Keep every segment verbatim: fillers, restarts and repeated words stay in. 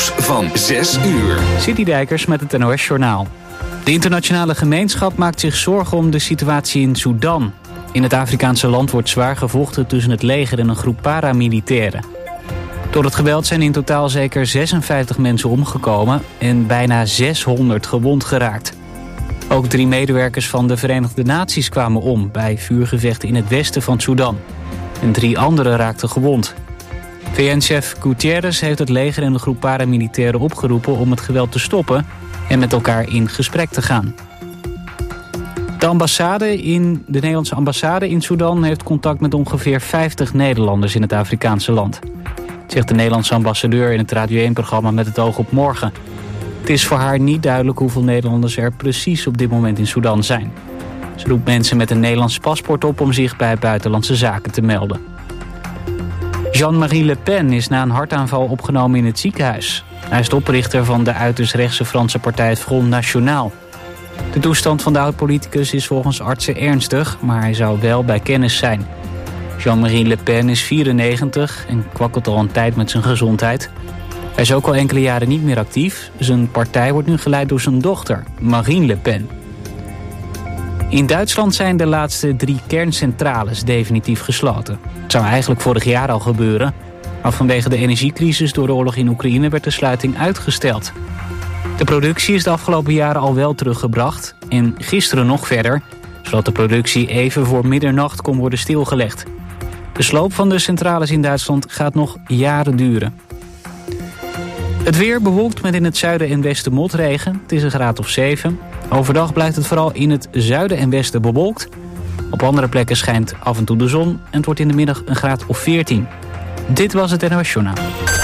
Nieuws van zes uur. City Dijkers met het N O S-journaal. De internationale gemeenschap maakt zich zorgen om de situatie in Sudan. In het Afrikaanse land wordt zwaar gevochten tussen het leger en een groep paramilitairen. Door het geweld zijn in totaal zeker zesenvijftig mensen omgekomen en bijna zeshonderd gewond geraakt. Ook drie medewerkers van de Verenigde Naties kwamen om bij vuurgevechten in het westen van Sudan. En drie anderen raakten gewond. V N-chef Guterres heeft het leger en de groep paramilitairen opgeroepen om het geweld te stoppen en met elkaar in gesprek te gaan. De, ambassade in, de Nederlandse ambassade in Sudan heeft contact met ongeveer vijftig Nederlanders in het Afrikaanse land. Zegt de Nederlandse ambassadeur in het Radio één-programma Met het oog op morgen. Het is voor haar niet duidelijk hoeveel Nederlanders er precies op dit moment in Sudan zijn. Ze roept mensen met een Nederlands paspoort op om zich bij Buitenlandse Zaken te melden. Jean-Marie Le Pen is na een hartaanval opgenomen in het ziekenhuis. Hij is de oprichter van de uiterst rechtse Franse partij Front National. De toestand van de oud-politicus is volgens artsen ernstig, maar hij zou wel bij kennis zijn. Jean-Marie Le Pen is vierennegentig en kwakkelt al een tijd met zijn gezondheid. Hij is ook al enkele jaren niet meer actief. Zijn partij wordt nu geleid door zijn dochter, Marine Le Pen. In Duitsland zijn de laatste drie kerncentrales definitief gesloten. Het zou eigenlijk vorig jaar al gebeuren, maar vanwege de energiecrisis door de oorlog in Oekraïne werd de sluiting uitgesteld. De productie is de afgelopen jaren al wel teruggebracht en gisteren nog verder, zodat de productie even voor middernacht kon worden stilgelegd. De sloop van de centrales in Duitsland gaat nog jaren duren. Het weer bewolkt met in het zuiden en westen motregen. Het is een graad of zeven. Overdag blijft het vooral in het zuiden en westen bewolkt. Op andere plekken schijnt af en toe de zon en het wordt in de middag een graad of veertien. Dit was het N O S-journaal.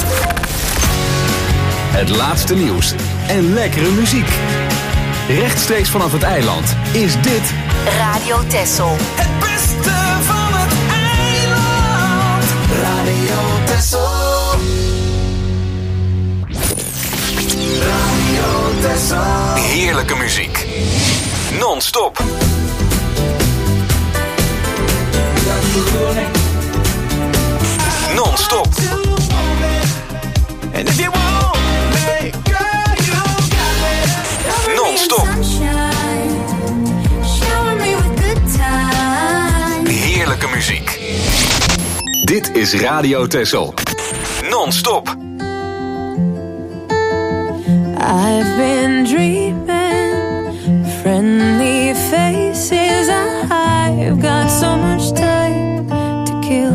Het laatste nieuws en lekkere muziek. Rechtstreeks vanaf het eiland is dit Radio Texel. Het beste van het eiland. Radio Texel. Radio Texel. heerlijke muziek. Non-stop. Non-stop. And if you want me, girl, you got me. Non-stop. Heerlijke muziek. Dit is Radio Texel. Non-stop. I've been dreaming friendly faces. I've got so much time to kill.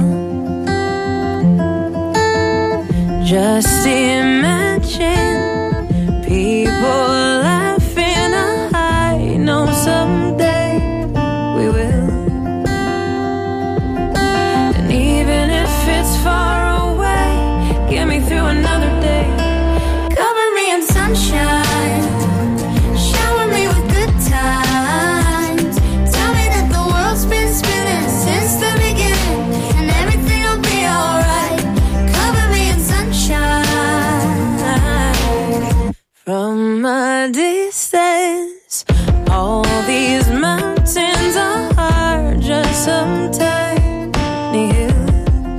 Just imagine people laughing. I know someday we will. And even if it's far away, get me through another day. Cover me in sunshine, shower me with good times. Tell me that the world's been spinning since the beginning, and everything will be alright. Cover me in sunshine. From a distance, all these mountains are just some tiny hills.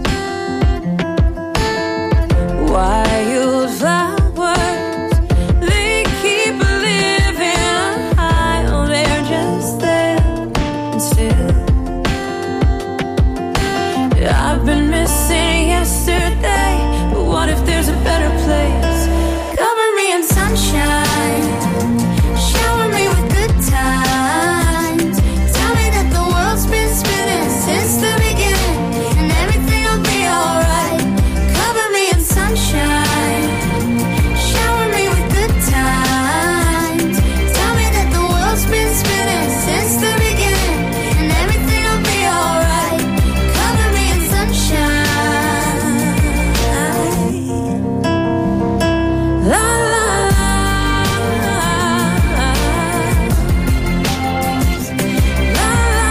Wildflowers, I've been missing yesterday, but what if there's a better place? Cover me in sunshine, shower me with good times. Tell me that the world's been spinning since the beginning, and everything will be alright. Cover me in sunshine, shower me with good times. Tell me that the world's been spinning since the beginning, and everything will be alright. Cover me in sunshine. La la la. La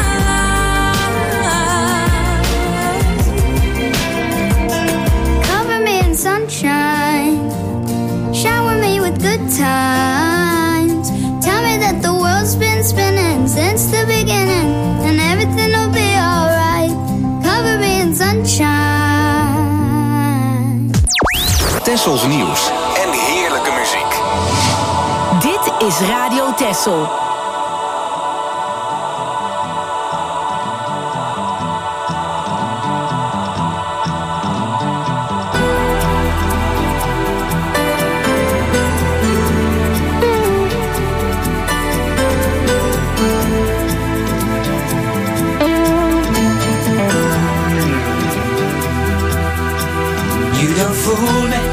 la. Cover me in sunshine. Shower me with good times. Tell me that the world's been spinning since the beginning, and everything will be alright. Cover me in sunshine. Tessels nieuws en is Radio Texel. Fool me.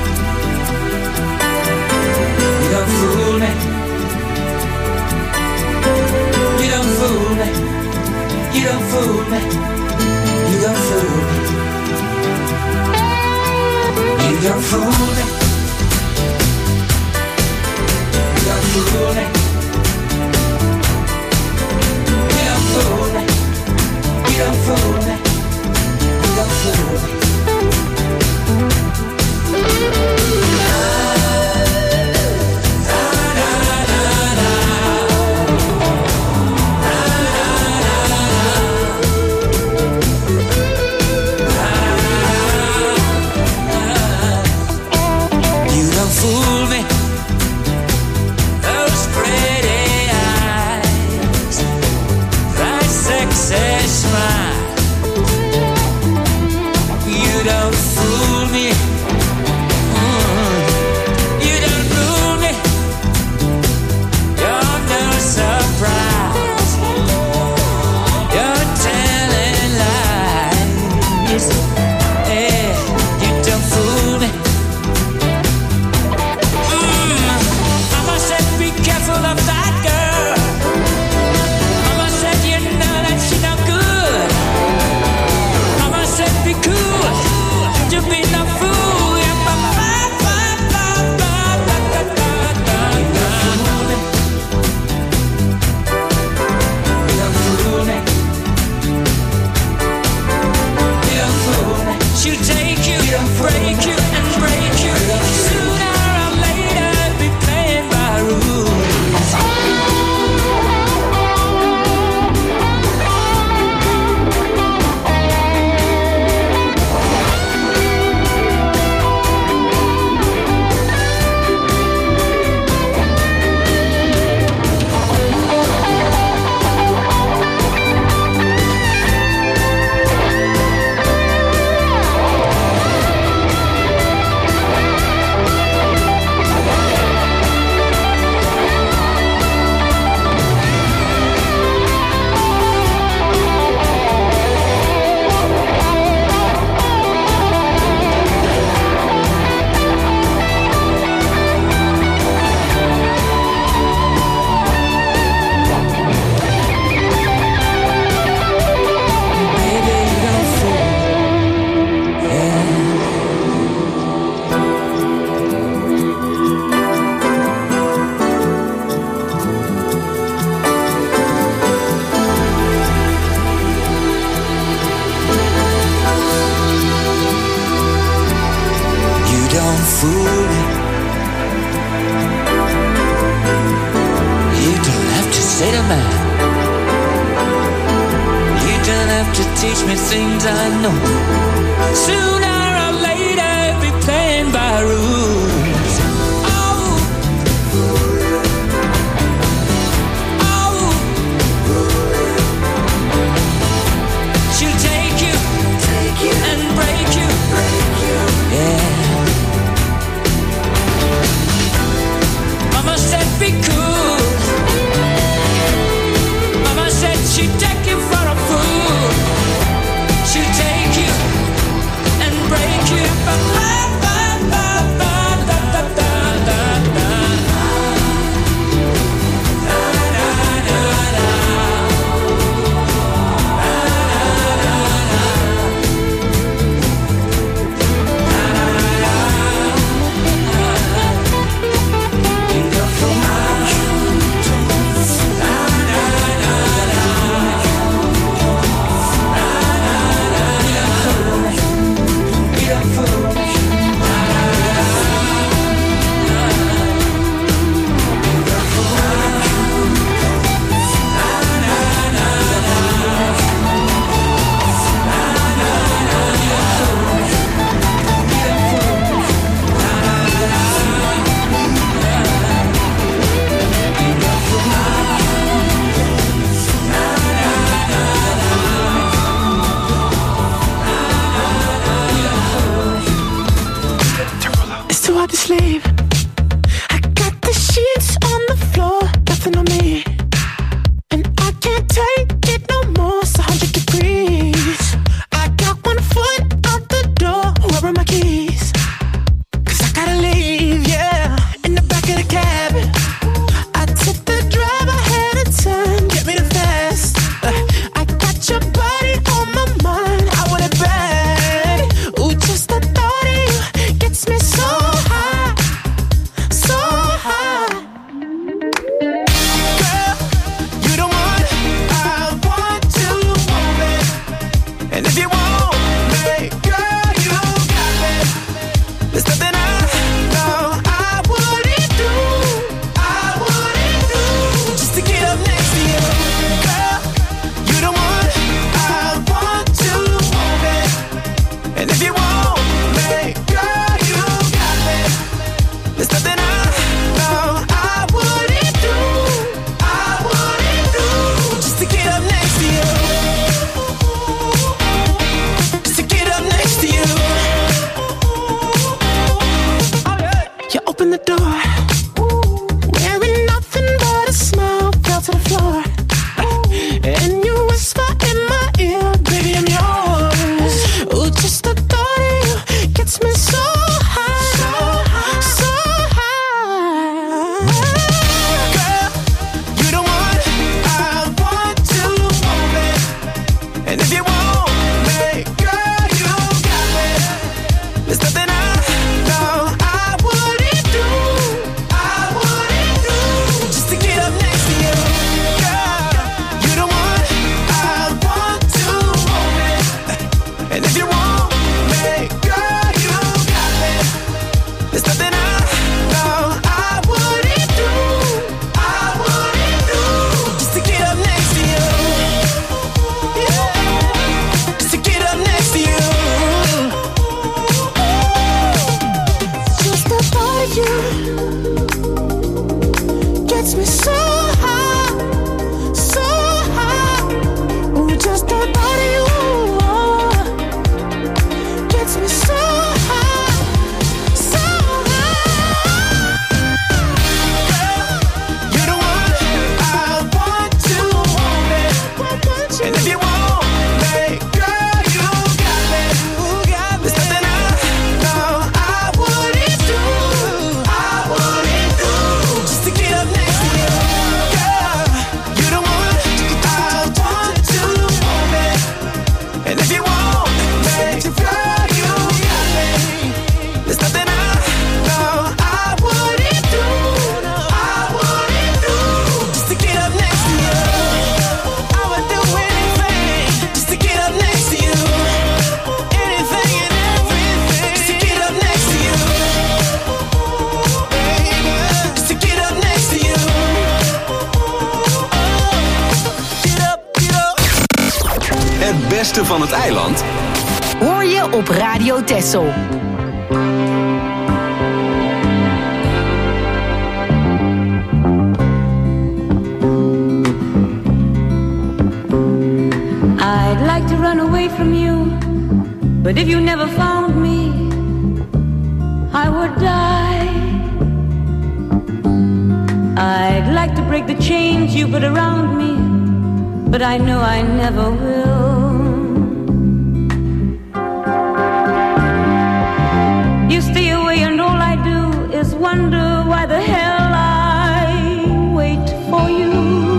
You don't fool me. You don't fool me. You don't fool me. You don't fool me. You don't fool me. You don't fool me. You don't fool me. You don't fool me. You don't fool me. She'll take you hard to sleep. I got the sheets on the floor, nothing on me. And I can't take it no more, it's a hundred degrees. I got one foot out the door, where are my keys? Cause I gotta leave, yeah. In the back of the cab, I took the drive, I had a time, get me the fast. uh, I got your body on my mind, I want it bad. Ooh, just the thought of you gets me so high, so high. Girl, you the one I want to hold it. And if you want me, girl, you got me. There's nothing I know I wouldn't do, I wouldn't do, just to get up next to you. Girl, you the one I want to hold it. And if you want me, girl, you got me. There's nothing I know I wouldn't do, I wouldn't do, just to get up next to you. Just to get up next to you. You open the door, wearing nothing but a smile, fell to the floor. And you whisper in my ear, baby, I'm yours. Ooh, just the thought of you gets me so high, so high. Girl, you the one I want to hold it. And if you want me, girl, you got me. There's nothing I know I wouldn't do, I wouldn't do, just to get up next to you. Girl, you the one I want to hold it. And if you want me, girl, you got me. There's nothing I know I wouldn't do, I wouldn't do, just to get up next to you. Yeah, just to get up next to you. Just the thought of you gets me so high, so high. Ooh, just the thought of you gets me so high, so high. Girl, you're the one I want to hold it. And if you want me, girl, you got me. There's nothing I know I wouldn't do, I wouldn't do, just to get up next to you. Girl, you're the one I want to hold it. And if you want me, girl, you got me. There's nothing I know I wouldn't do, I wouldn't do, just to get up next to you. I would do anything just to get up next to you. Anything and everything just to get up next to you. Baby, just to get up next to you. Get up, get up. Het beste van het eiland Hoor je op Radio Texel. I'd like to run away from you, but if you never found me, I would die. I'd like to break the chains you put around me, but I know I never will. You stay away and all I do is wonder why the hell I wait for you.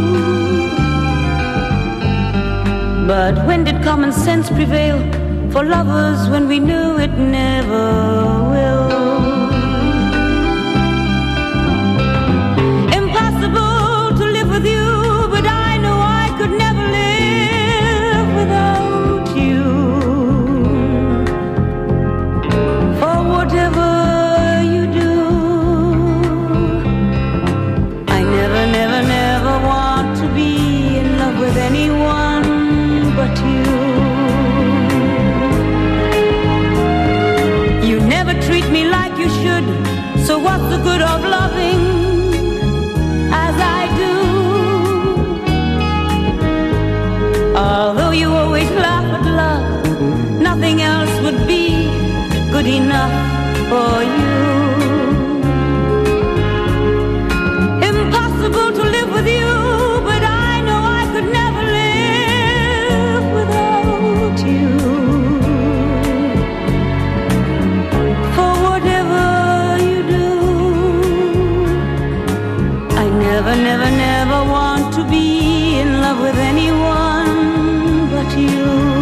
But when did common sense prevail for lovers when we knew it never will? Impossible to live with you, but I know I could never live without you. For whatever you do, I never, never, never want to be in love with anyone but you. You never treat me like you should, so what's the good of loving as I do? Although you always laugh at love, nothing else would be good enough for you. to be in love with anyone but you.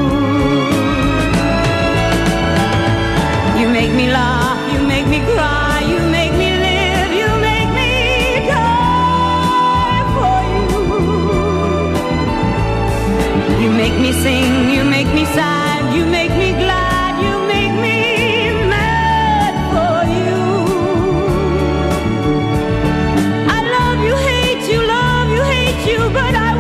You make me laugh, you make me cry, you make me live, you make me die for you. You make me sing, you make me sad, you make me glad, you make me mad for you. I love you, hate you, love you, hate you, but I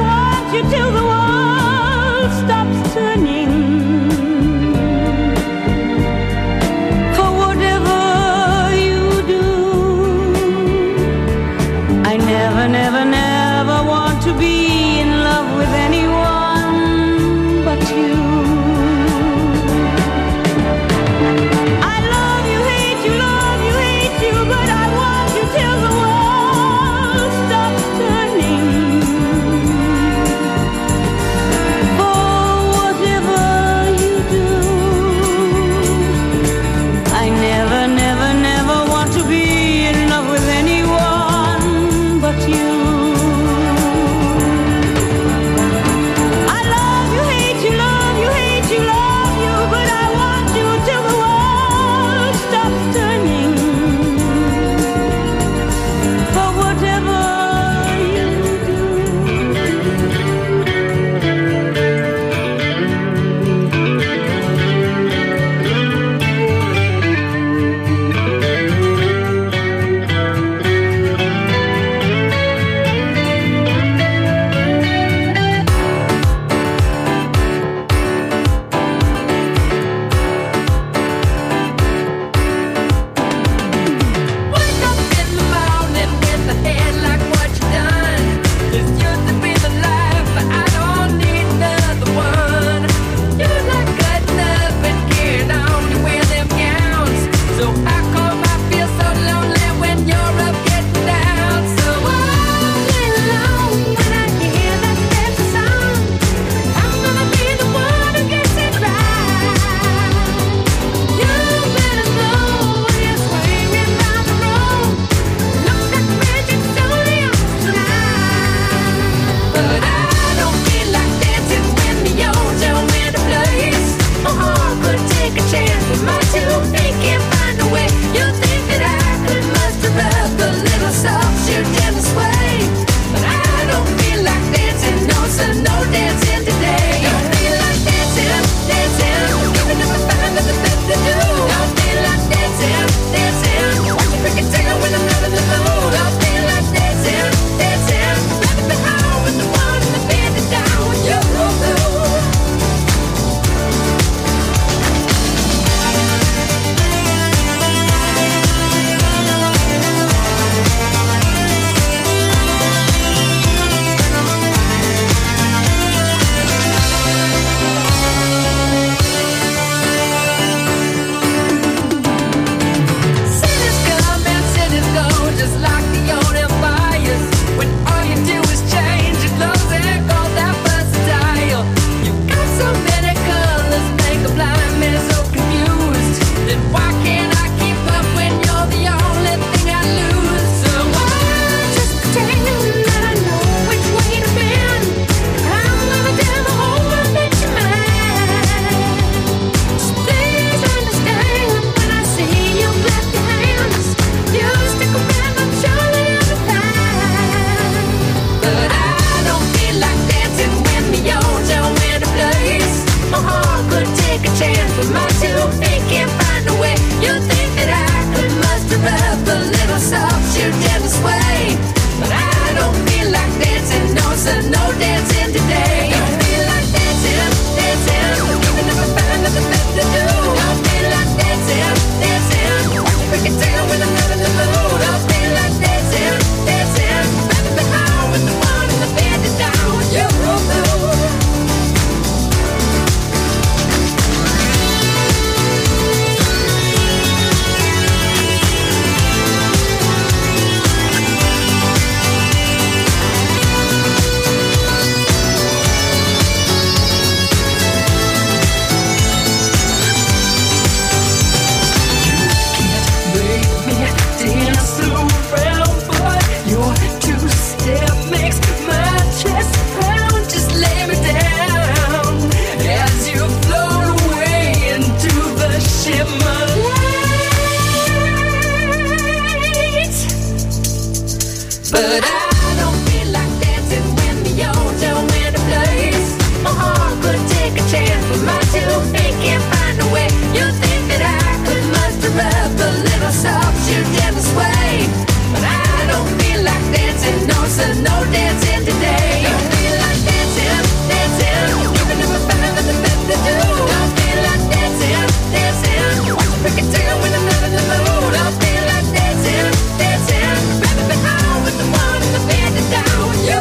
But I don't feel like dancing when you tell me to place. My heart could take a chance, but my two feet can't find a way. You think that I could muster up a little soft shoe dance sway, but I don't feel like dancing, no, so no dancing today. Don't feel like dancing, dancing, even if I find nothing better to do. Don't feel like dancing, dancing, watch a freaking tail when I'm not in the mood. Don't feel like dancing, dancing, rather be home with the one in the bed and down with you.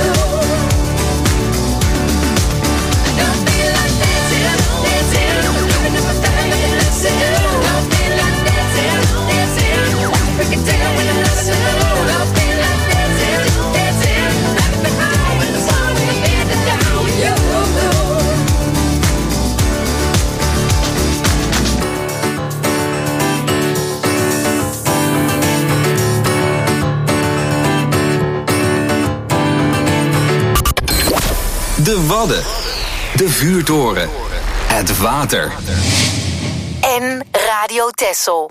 Don't feel like dancing, dancing, even if I find nothing else to do. Don't feel like dancing, dancing, watch a freaking tail when I'm not in the mood. Don't feel like dancing, dancing, rather be home with the one in the bed and down with you. De Wadden. De vuurtoren. Het water. En Radio Texel.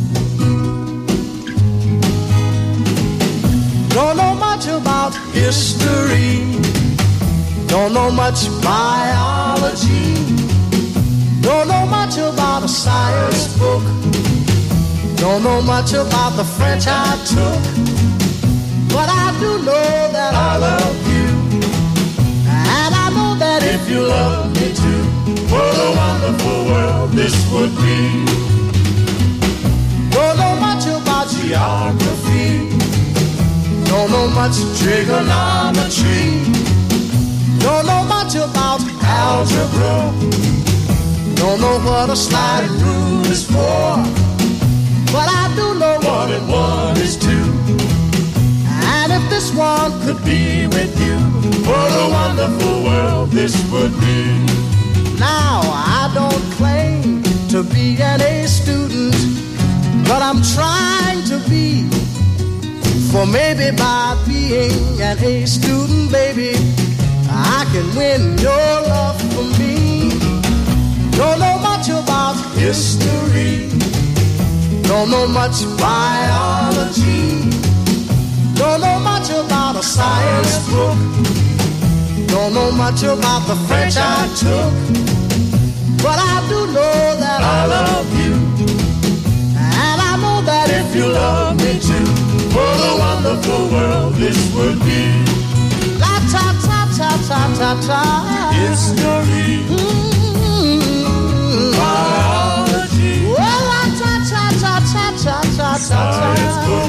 Don't know much about history. Don't know much biology. Don't know much about a science book. Don't know much about the French I took. But I do know that I love you. And I know that if you love me too, what a wonderful world this would be. Don't know much about geography. Don't know much trigonometry. Don't know much about algebra. Don't know what a sliding rule is for. But I do know one and one is two. And if this one could be with you, what a wonderful world this would be. Now, I don't claim to be an A student, but I'm trying to be. For maybe by being an A student, baby, I can win your love for me. Don't know much about history. Don't know much biology. Don't know much about a science book. Don't know much about the French I took. But I do know that I love you. And I know that if you love me too, what a wonderful world this would be. La ta ta ta ta ta ta. History. Mm-hmm. Biology. Well, la ta ta ta ta ta ta ta. Science book.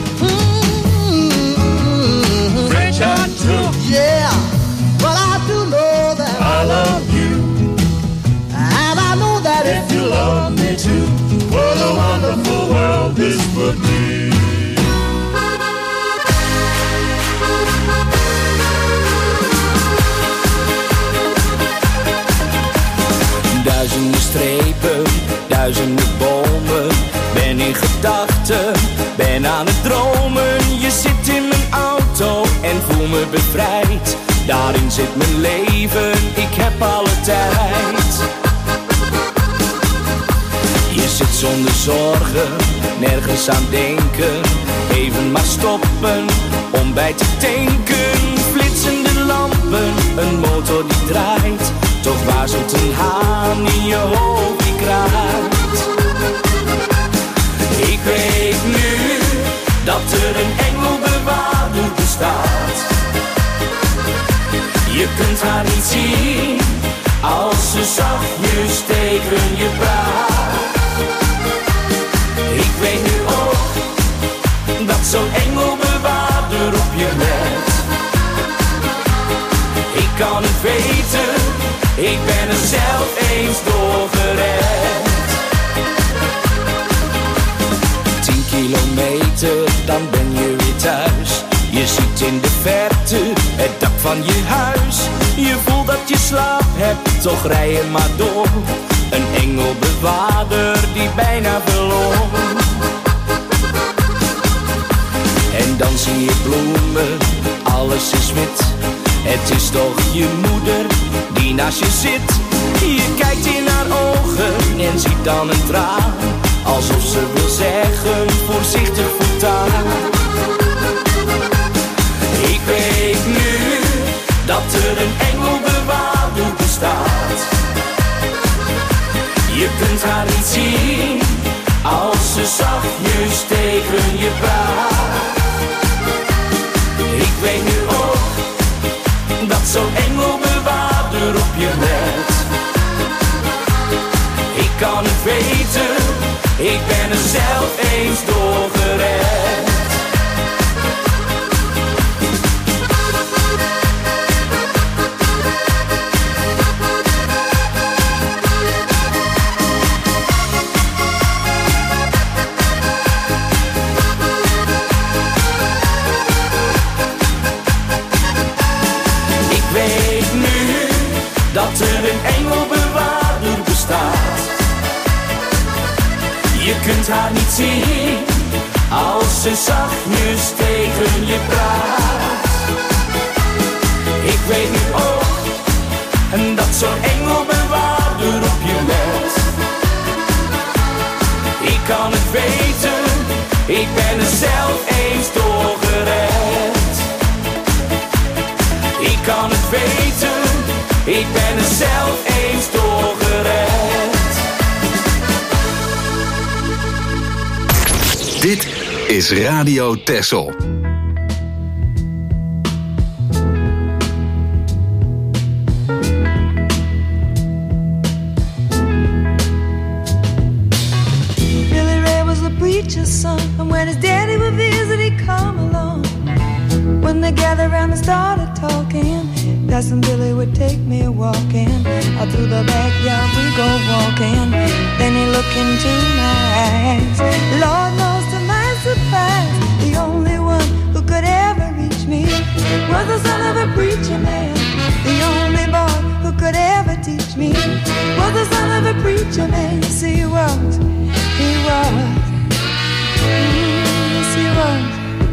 Mm-hmm. French I took. Yeah, but I do know that I love you. And I know that if you love me too, what a wonderful world this would be. Duizenden strepen, duizenden bomen. Ben in gedachten, ben aan het dromen. Je zit in mijn auto en voel me bevrijd. Daarin zit mijn leven, ik heb alle tijd. Je zit zonder zorgen, nergens aan denken. Even maar stoppen, om bij te tanken. Flitsende lampen, een motor die draait. Toch waarschuwt een haan in je hoofd die kraait. Ik weet nu dat er een engelbewaarder bestaat. Je kunt haar niet zien als ze zachtjes tegen je praat. Ik weet nu ook dat zo'n engelbewaarder op je let. Ik kan het weten, ik ben er zelf eens door gered. Tien kilometer, dan ben je weer thuis. Je ziet in de verte het dak van je huis. Je voelt dat je slaap hebt, toch rij je maar door. Een engelbewaarder die bijna verloor. En dan zie je bloemen, alles is wit. Het is toch je moeder die naast je zit. Je kijkt in haar ogen en ziet dan een traan. Alsof ze wil zeggen, voorzichtig voortaan. kan het weten, ik ben er zelf eens door gered. Dat er een engelbewaarder bestaat. Je kunt haar niet zien als ze zachtjes tegen je praat. Ik weet nu ook en dat zo'n engelbewaarder op je let. Ik kan het weten, ik ben er zelf eens door gered. Ik kan het weten, ik ben er zelf eens door gered. Dit is Radio Texel. Billy Ray was the preacher's son, and when his daddy would visit, he'd come along. When they gathered around and started talking, Cousin Billy would take me walking. Out through the backyard we go walking. Then he looked into my eyes. Lord knows to my surprise, the only one who could ever reach me was the son of a preacher man. The only boy who could ever teach me was the son of a preacher man. Yes, he was, he was, mm, yes, he was.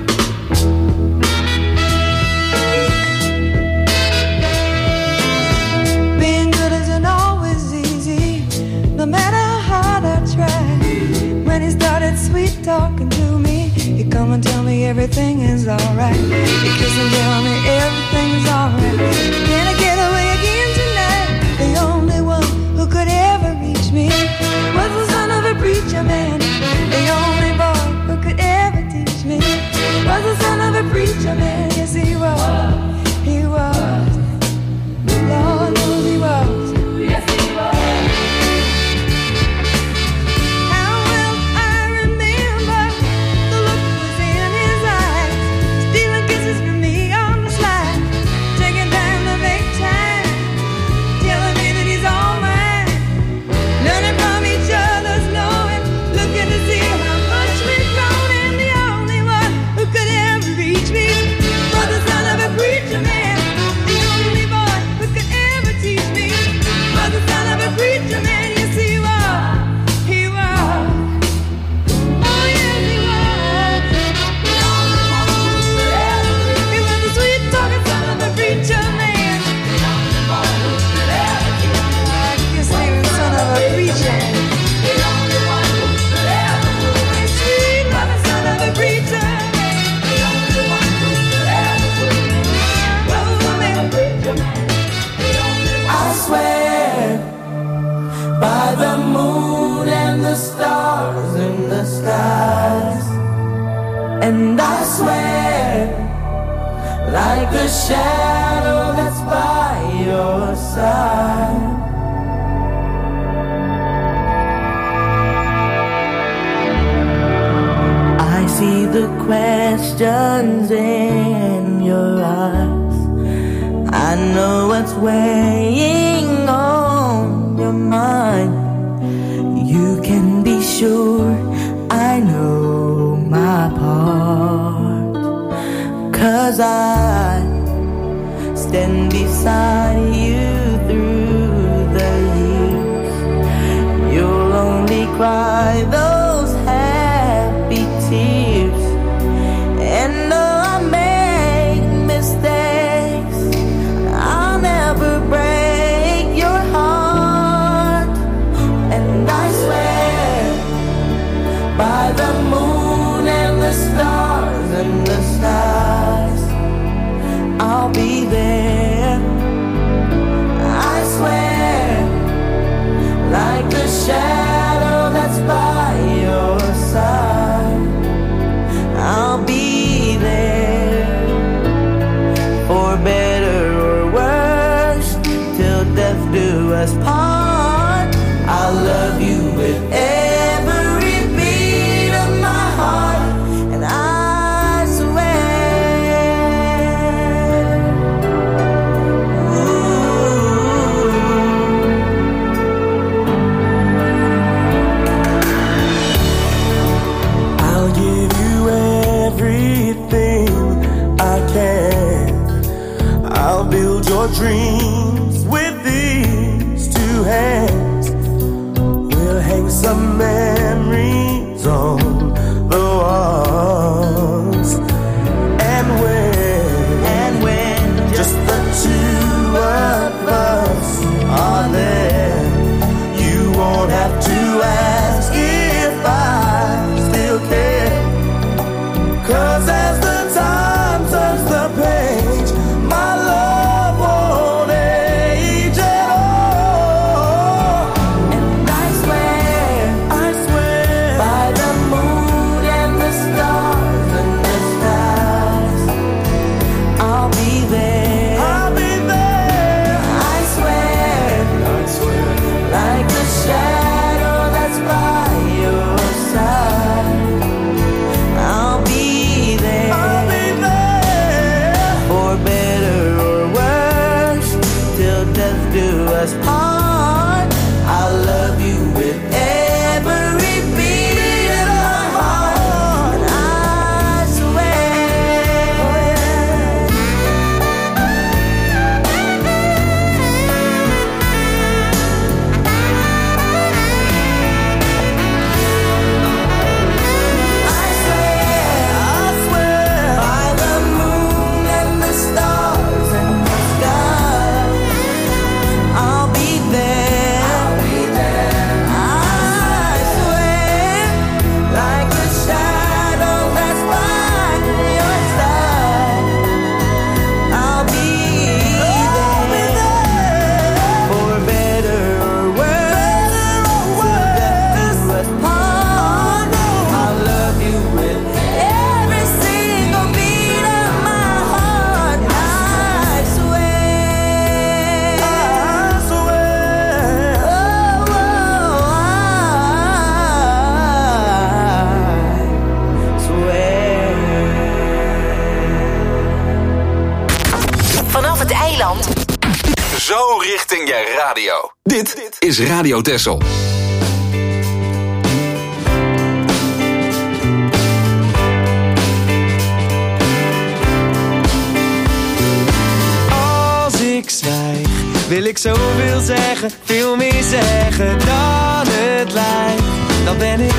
No matter how hard I tried, when he started sweet talking to me, he'd come and tell me everything is alright. He'd kiss and tell me everything's alright. Can I get away again tonight? The only one who could ever reach me was the son of a preacher man. The only boy who could ever teach me was the son of a preacher man. Yes, he was, he was, Lord knows he was. Yes, he was. And I swear, like a shadow that's by your side, I see the questions in your eyes. I know what's weighing on your mind. You can be sure I know my part, 'cause I stand beside you through the years. You'll only cry those happy tears. And though I make mistakes, I'll never break your heart. And I swear by the moon and the stars and the stars, I'll be there. I swear, like the shadow that's by your side, I'll be there. For better or worse, till death do us part, I'll love you dreams with these two hands. We'll hang some memories on the walls. And when, and when just the two of us are there, you won't have to ask if I still care. 'Cause as the time turns the page, my love won't age at all. And I swear, I swear, by the moon and the stars and the stars, I'll be there, I'll be there. I swear, I swear, like a shadow that's by your side, I'll be there, I'll be there. For better or worse, till death do us part. I'll love you with every beat of my heart. I swear. I swear, I swear, by the moon and the stars and the sky, I'll be there, I'll be there. I swear, like a shadow that's by your side, I'll be there, for better or worse, till death do us part. I'll love you with every single beat of my heart. I swear, I swear, oh, oh, I swear. Vanaf het eiland. Zo richting je radio. Dit is Radio Texel. Als ik zwijg, wil ik zoveel zeggen, veel meer zeggen dan het lijkt. Dan ben ik.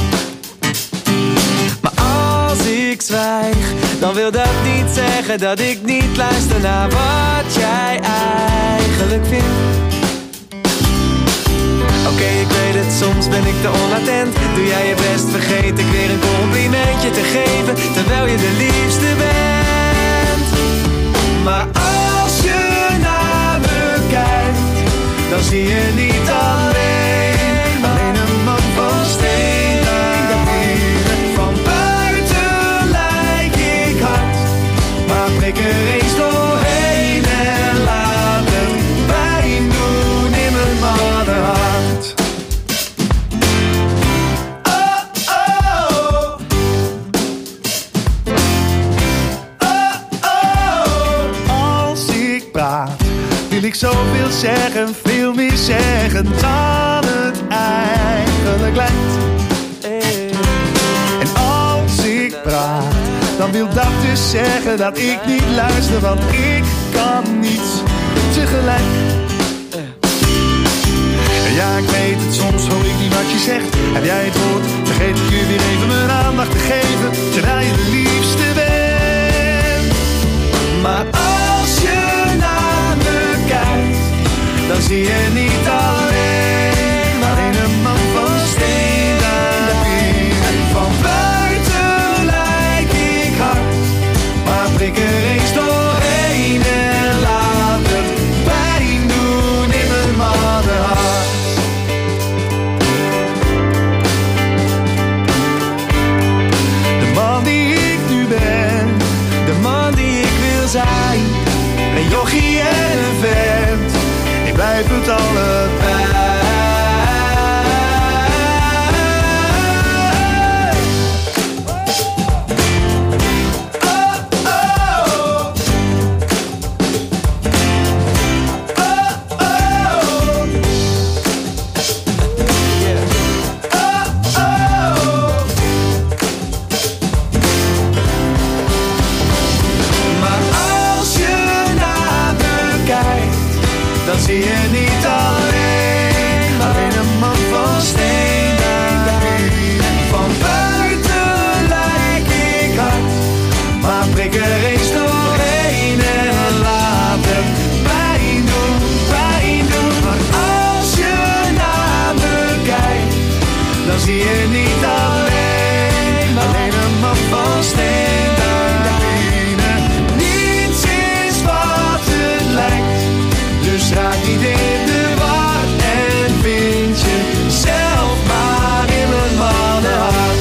Maar als ik zwijg, dan wil dat niet zeggen dat ik niet luister naar wat jij eigenlijk vindt. Oké, ik weet het, soms ben ik te onattent. Doe jij je best, vergeet ik weer een complimentje te geven, terwijl je de liefste bent. Maar als je naar me kijkt, dan zie je niet alleen, alleen een man van steen. Van buiten lijk ik hard, maar prik er eens doorheen en laat het pijn doen in mijn mannenhart. Oh, oh. Oh, oh. Als ik praat, wil ik zoveel zeggen, veel meer zeggen dan het eigenlijk lijkt. En als ik praat, dan wil dat dus zeggen dat ik niet luister, want ik kan niets tegelijk. Ja, ik weet het, soms hoor ik niet wat je zegt. Heb jij het gehoord, vergeet ik je weer even mijn aandacht te geven, terwijl je de liefste bent. Maar als je naar me kijkt, dan zie je niet alleen, maar alleen een man van steen. Van buiten lijk ik hard, maar prik er eens doorheen en laat het pijn doen in mijn mannenhart. De man die ik nu ben, de man die ik wil zijn, een jochie en een vent, ik blijf het allebei. maar prik er eens doorheen en laat het pijn doen, pijn doen. Maar als je naar me kijkt, dan zie je niet alleen, alleen een man van steen. Niets is wat het lijkt, dus raak niet in de war en vind je zelf maar in mijn mannenhart.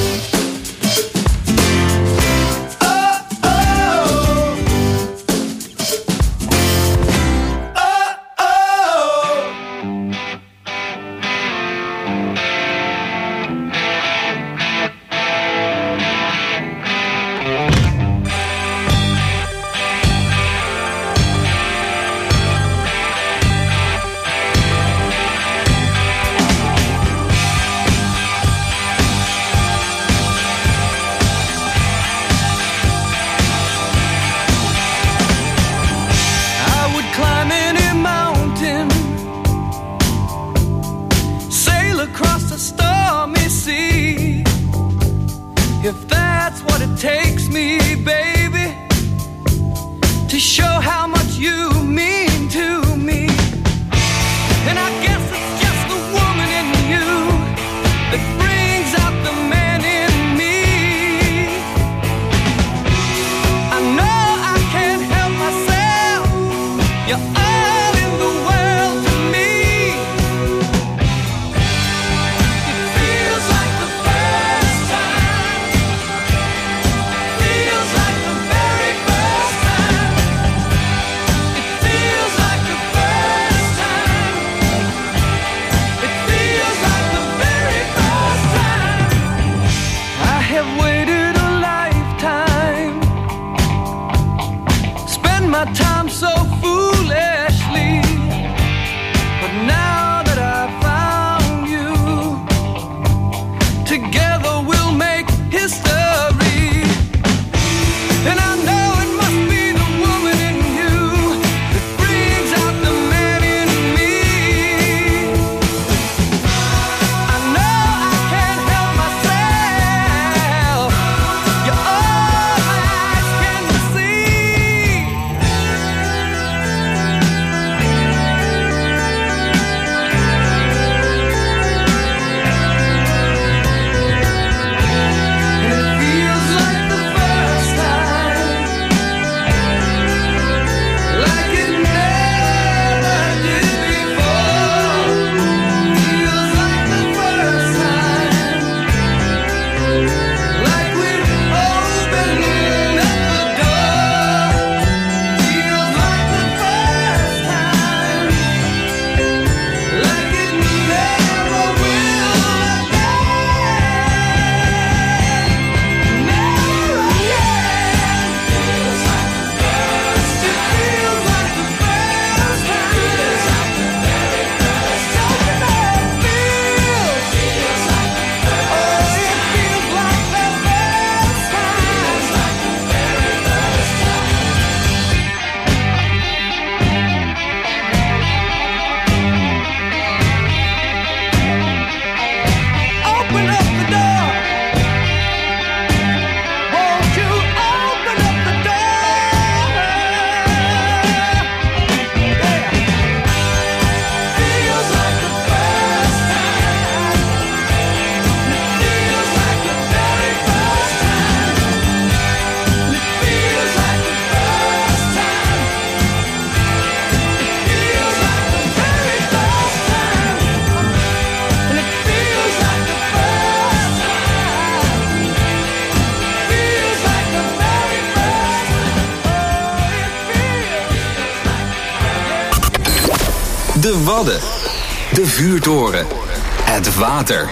De Wadden. De vuurtoren. Het water.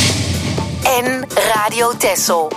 En Radio Texel.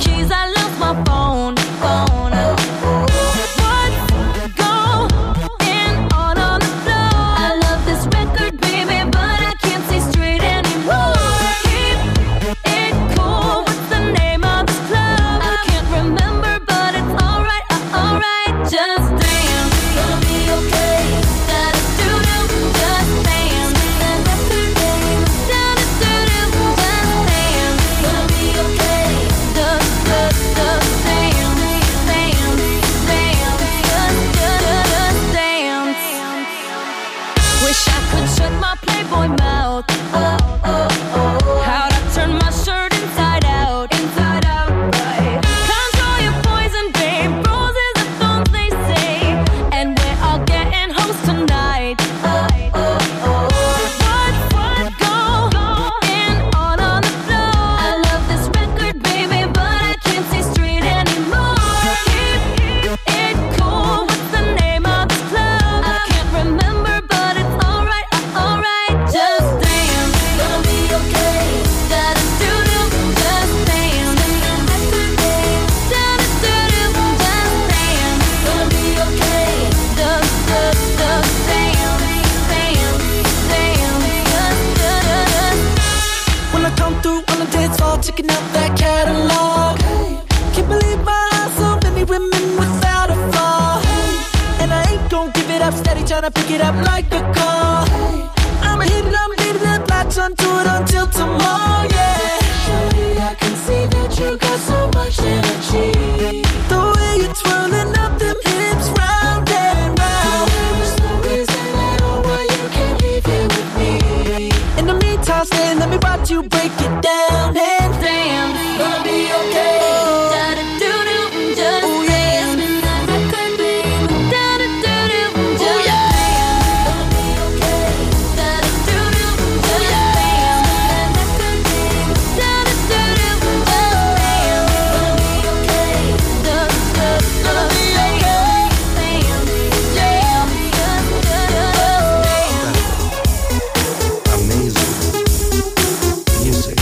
keys, I lost my phone, phone. What's going on on the floor? I love this record, baby, but I can't see straight anymore. Keep it cool. What's the name of this club? I can't remember, but it's alright, uh, alright. Just dance, gonna be okay. Da da do do, just dance. Da da do do, da da do do, just dance. Gonna be okay. Da da da, dance, dance, dance. Just da da da, dance. Wish I could shut my Playboy mouth. Oh oh oh. How'd I turn my shirt inside out, inside out, right? Control your poison, babe. Roses are thorns, they say, and we're all getting hoes tonight. Oh oh oh. What's what going on on the floor? I love this record, baby, but I can't see straight anymore. Keep it cool. What's the name of this club? I can't remember, but it's alright, uh, alright. Just dance, gonna be okay. Da da do do, just dance. Da da do do, just dance. Gonna be okay. Da da da, dance, dance, dance. Just da da da. When I come through on the dance floor, checking out that catalog. Can't believe my eyes, so many women without a flaw. And I ain't gon' give it up, steady tryna pick it up like a car. I'ma hit it, I'ma hit it up, latch onto it until tomorrow, yeah. Shorty, I can see that you got so much energy. The way you're twirling up them hips round and round. There's no reason at all why you can't leave here with me. In the meantime, stay, let me watch you break it down and Dance, gonna be okay. da da do do, just dance. Da da do do, just dance. Gonna be okay. Da da do do, just dance. Da da do do, just dance. Gonna be okay. Da da da, dance, dance, dance. Just da da dance. Amazing music.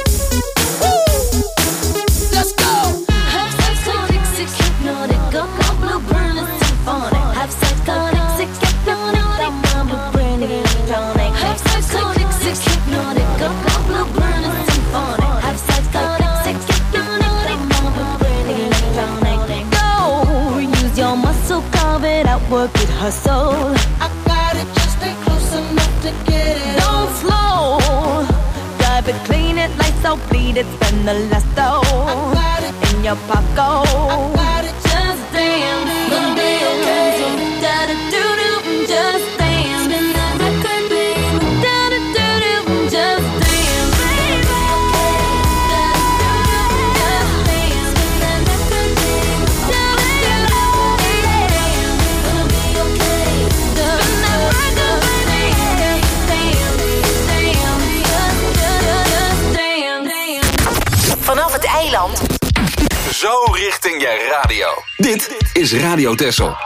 Let's go. Have psychotic, sick, hypnotic, go go blue, burn it symphonic. Have psychotic, sick, hypnotic, go go blue, burn it electronic. Have psychotic, sick, hypnotic, go go blue, burn it symphonic. Have psychotic, sick, hypnotic, go go blue, burn it electronic. Go, use your muscle, carve it out, work it, hustle. I got it, just stay close enough to get it. Don't slow, drive it, clean it, lights out, bleed it, spend the last dough in your pocket. Just dance, gonna be okay. Da da do do, just dance. Da da do do, just dance. Da da do do, just dance. Da da do do, gonna be okay. Da da do dance, dance, dance, just dance. Vanaf het eiland. Zo richting je radio. Dit is Radio Texel.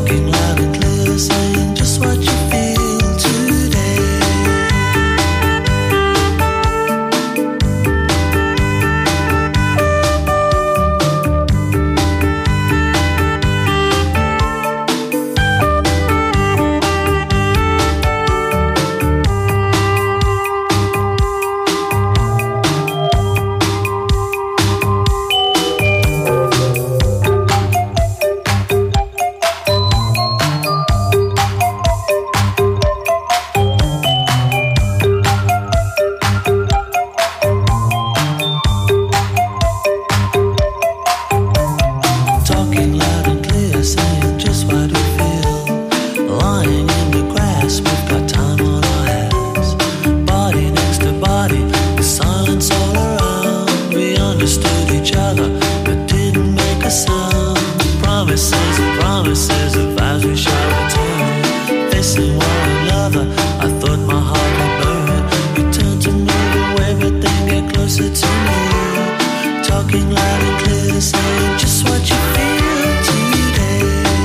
Talking loud and clear, saying just what you feel today. Talking loud and clear, saying just what we feel. Lying in the grass, we've got time on our hands. Body next to body, the silence all around. We understood each other, but didn't make a sound. Promises and promises of vows we shall return. Facing one another, I thought my heart would burn. You turned to move away, but then get closer to me. Talking loud and clear, saying just what you feel today.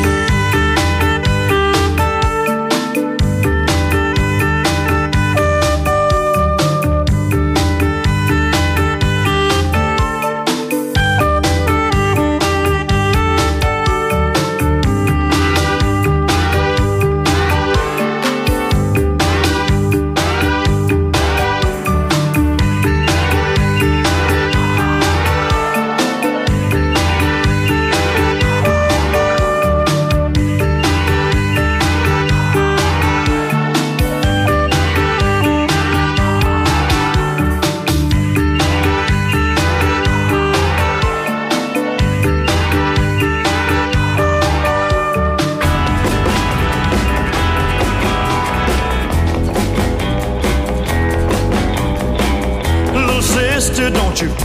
Little sister, don't you?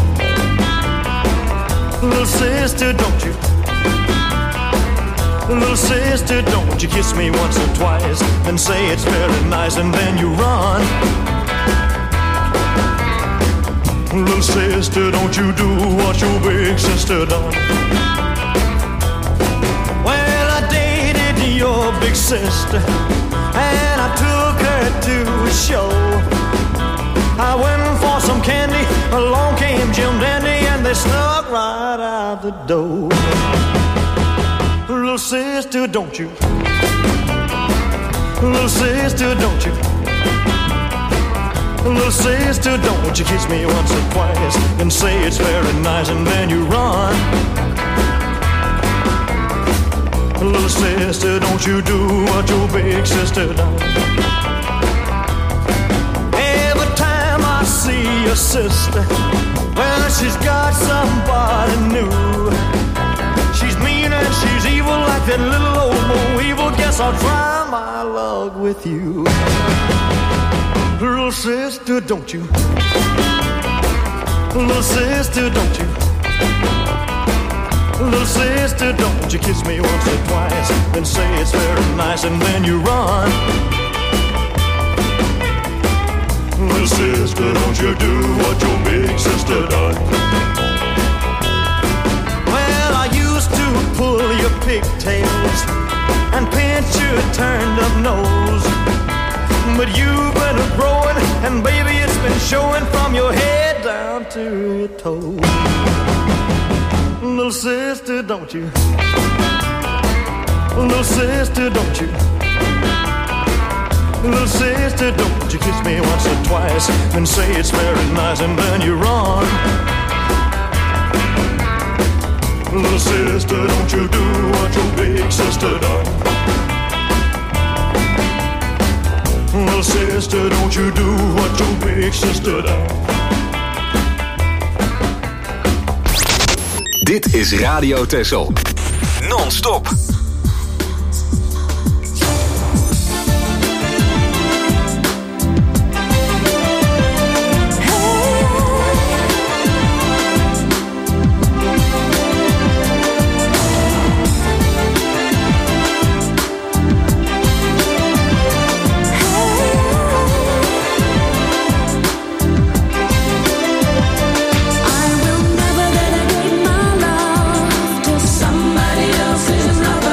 Little sister, don't you? Little sister, don't you kiss me once or twice and say it's very nice and then you run. Little sister, don't you do what your big sister done. Well, I dated your big sister and I took her to a show. I went for some candy, along came Jim Dandy, and they snuck right out the door. Little sister, don't you? Little sister, don't you? Little sister, don't you kiss me once or twice and say it's very nice and then you run. Little sister, don't you do what your big sister done. I see your sister, well, she's got somebody new. She's mean and she's evil like that little old Bo Evil. Guess I'll try my luck with you. Little sister, don't you? Little sister, don't you? Little sister, don't you kiss me once or twice and say it's very nice and then you run. Little sister, don't you do what your big sister done. Well, I used to pull your pigtails and pinch your turned up nose, but you've been growing and baby it's been showing from your head down to your toes. Little sister, don't you? Little sister, don't you? Little sister, don't you kiss me once or twice and say it's very nice and then you run. Little sister, don't you do what your big sister done. Little sister, don't you do what your big sister done. Dit is Radio Texel. Non-stop. I will never dedicate my love to somebody else's lover.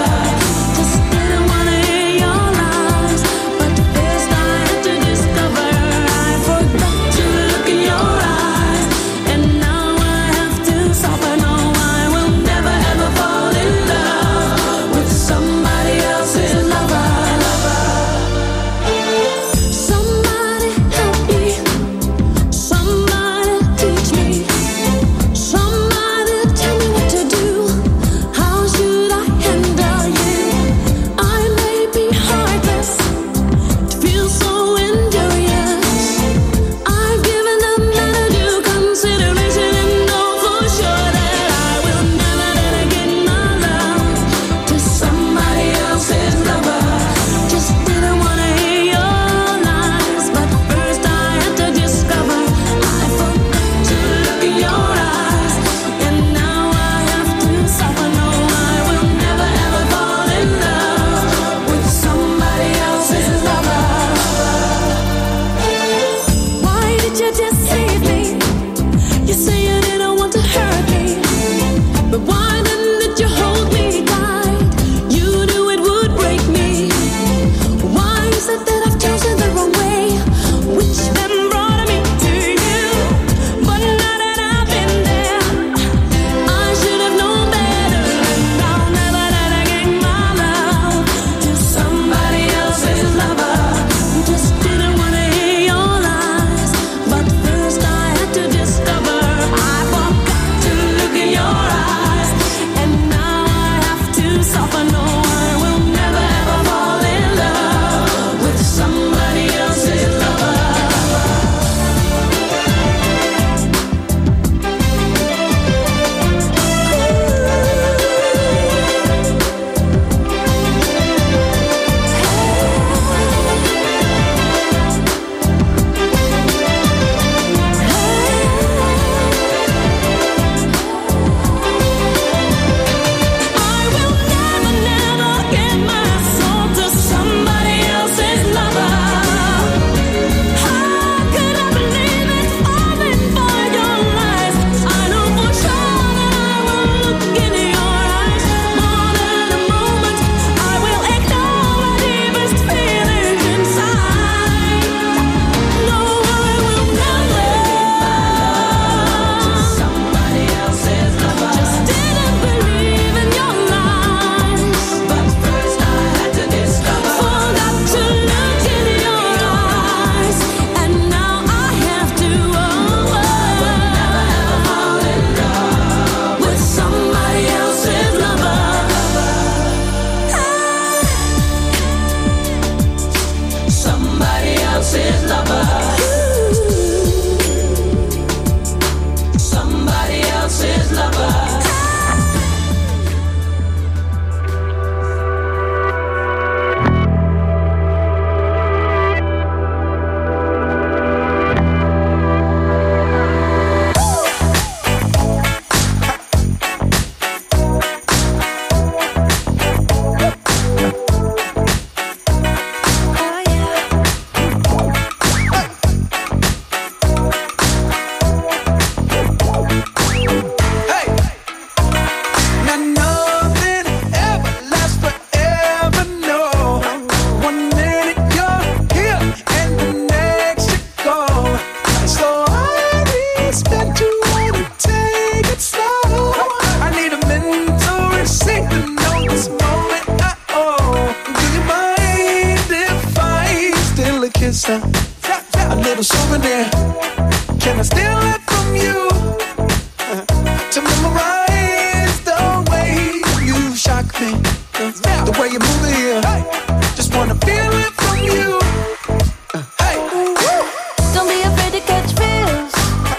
myself a little souvenir. Can I steal it from you uh, to memorize the way you shock me, uh, the way you move it here? Hey. Just wanna feel it from you. Uh, hey. Don't be afraid to catch feels.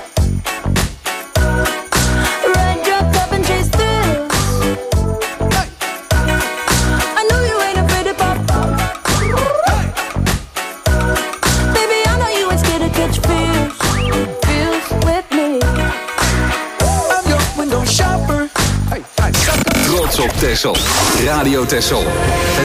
Ride your cup and chase thrills. Hey. I know you ain't afraid to pop. Hey. Baby, I know you ain't scared to catch feels. Feels with me. I'm your window shopper. Hey, hey, sucker. Trots op Texel. Radio Texel.